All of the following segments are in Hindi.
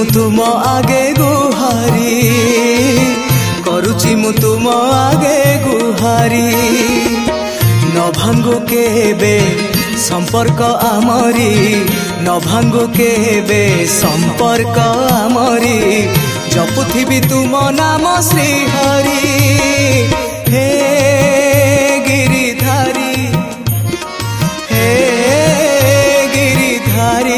तुम आगे गुहारी करुची मु तुम आगे गुहारी न भांगु केबे संपर्क आमरी न भांगु केबे संपर्क आमरी जपुथिबी तुम नाम श्री हरि हे गिरिधारी हे गिरिधारी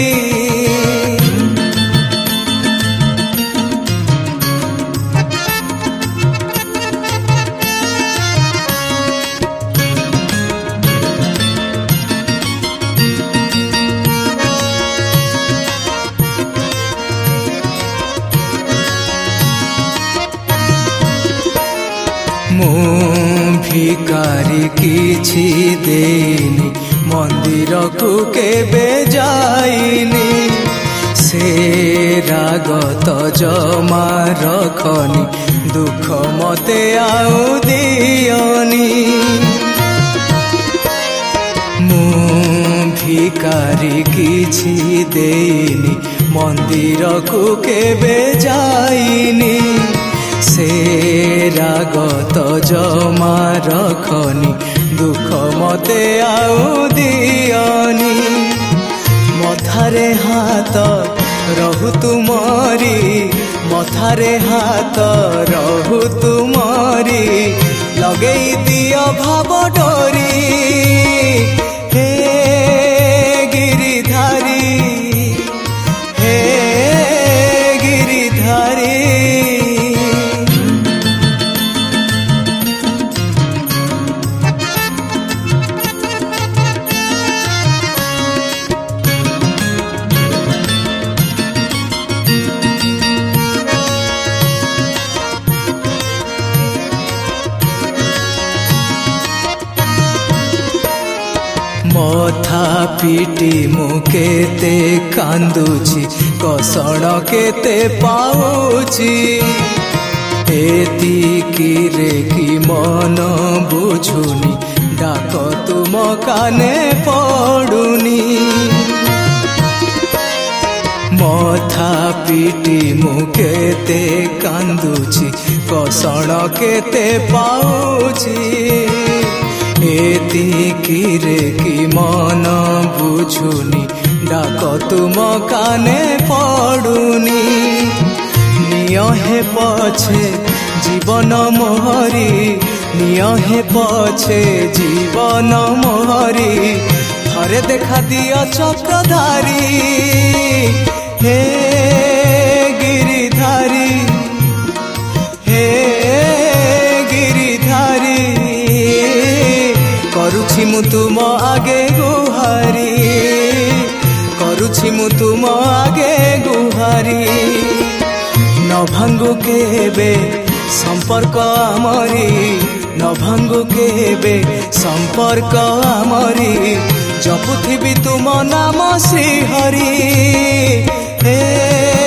भिकारी किछि देनी मंदिर को केबे जाइनी से रागत जमा रखनी दुख मते आउ दियनी मु भिकारी किछि देनी मंदिर को केबे जाइनी से रागत जमा रखनी दुख मते आउ दियनी मथारे हाथ रहु तुमरी मथारे हाथ रहु तुमरी लगेई दियो भाव डोरी हे गिरिधारी हे गिरिधारी मथा पिटी मु केते कांदुची कसण केते पाउची एतिकी रे की मन बुझुनी डाक तुम काने पड़ुनी मथा पिटी मु केते कांदुची कसण केते पाउची एतिकी रे की मन बुझुनी डाक तुम काने पड़ुनी निय हे पछे जीवन मोहरी निय हे पछे जीवन मोहरी थरे देखा दियो चक्रधारी हे गिरिधारी हे गिरिधारी करुछि मु तुम आगे गुहारी करुछि मु तुम आगे गुहारी न भांगु केबे संपर्क आमरी न भांगु केबे संपर्क आमरी जपुथिबी तुम नाम श्री हरि हे